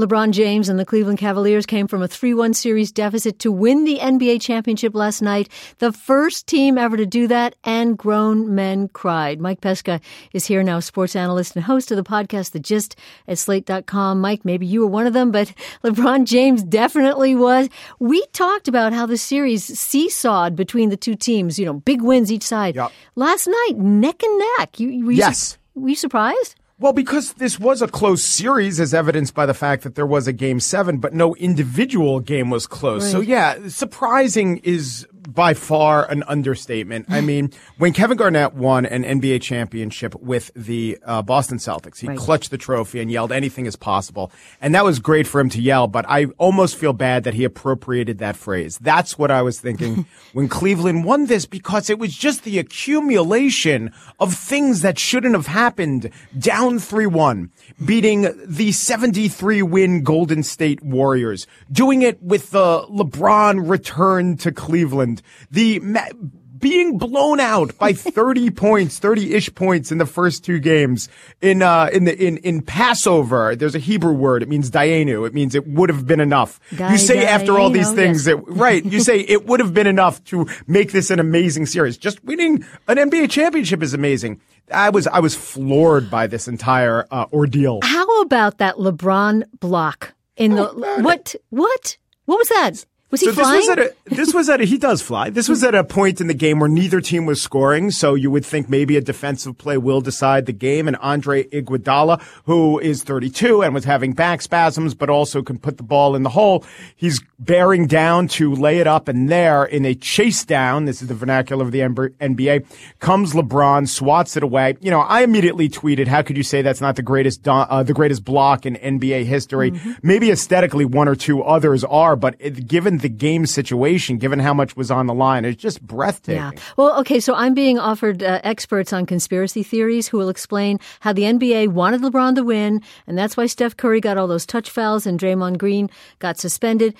LeBron James and the Cleveland Cavaliers came from a 3-1 series deficit to win the NBA championship last night. The first team ever to do that, and grown men cried. Mike Pesca is here now, sports analyst and host of the podcast The Gist at Slate.com. Mike, maybe you were one of them, but LeBron James definitely was. We talked about how the series seesawed between the two teams, big wins each side. Yep. Last night, neck and neck. Yes. Were you surprised? Well, because this was a close series, as evidenced by the fact that there was a Game 7, but no individual game was close. Right. So, yeah, surprising is by far an understatement. I mean, when Kevin Garnett won an NBA championship with the Boston Celtics, he clutched the trophy and yelled anything is possible. And that was great for him to yell, but I almost feel bad that he appropriated that phrase. That's what I was thinking when Cleveland won this, because it was just the accumulation of things that shouldn't have happened. Down 3-1, beating the 73-win Golden State Warriors, doing it with the LeBron return to Cleveland, being blown out by 30-ish points in the first two games. In Passover, there's a Hebrew word. It means dayenu. It means it would have been enough. You say after all these things, yes. You say it would have been enough to make this an amazing series. Just winning an NBA championship is amazing. I was floored by this entire ordeal. How about that LeBron block in the what? What was that? Was he flying? He does fly. This was at a point in the game where neither team was scoring, so you would think maybe a defensive play will decide the game. And Andre Iguodala, who is 32 and was having back spasms, but also can put the ball in the hole, he's bearing down to lay it up, and there, in a chase down, this is the vernacular of the NBA, comes LeBron, swats it away. I immediately tweeted, how could you say that's not the greatest block in NBA history? Mm-hmm. Maybe aesthetically one or two others are, but given the game situation, given how much was on the line, it's just breathtaking. Yeah. Well, okay, so I'm being offered experts on conspiracy theories who will explain how the NBA wanted LeBron to win, and that's why Steph Curry got all those touch fouls and Draymond Green got suspended.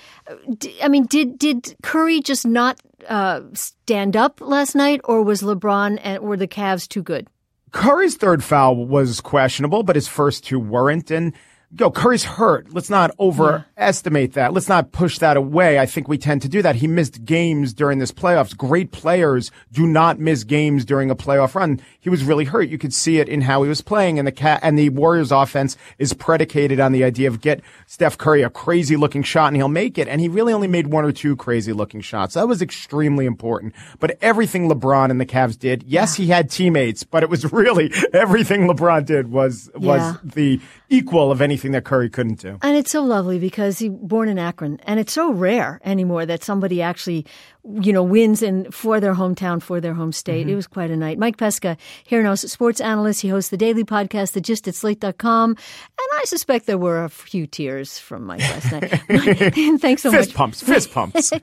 Did Curry just not stand up last night, or was LeBron and were the Cavs too good? Curry's third foul was questionable, but his first two weren't, and Curry's hurt. Let's not overestimate that. Let's not push that away. I think we tend to do that. He missed games during this playoffs. Great players do not miss games during a playoff run. He was really hurt. You could see it in how he was playing, and the Warriors offense is predicated on the idea of get Steph Curry a crazy looking shot and he'll make it. And he really only made one or two crazy looking shots. That was extremely important. But everything LeBron and the Cavs did, yes, he had teammates, but it was really everything LeBron did was the equal of anything that Curry couldn't do. And it's so lovely because he's born in Akron, and it's so rare anymore that somebody actually, wins for their hometown, for their home state. Mm-hmm. It was quite a night. Mike Pesca, here now, sports analyst. He hosts the daily podcast, The Gist at Slate.com. And I suspect there were a few tears from Mike last night. Thanks so much. Fist pumps.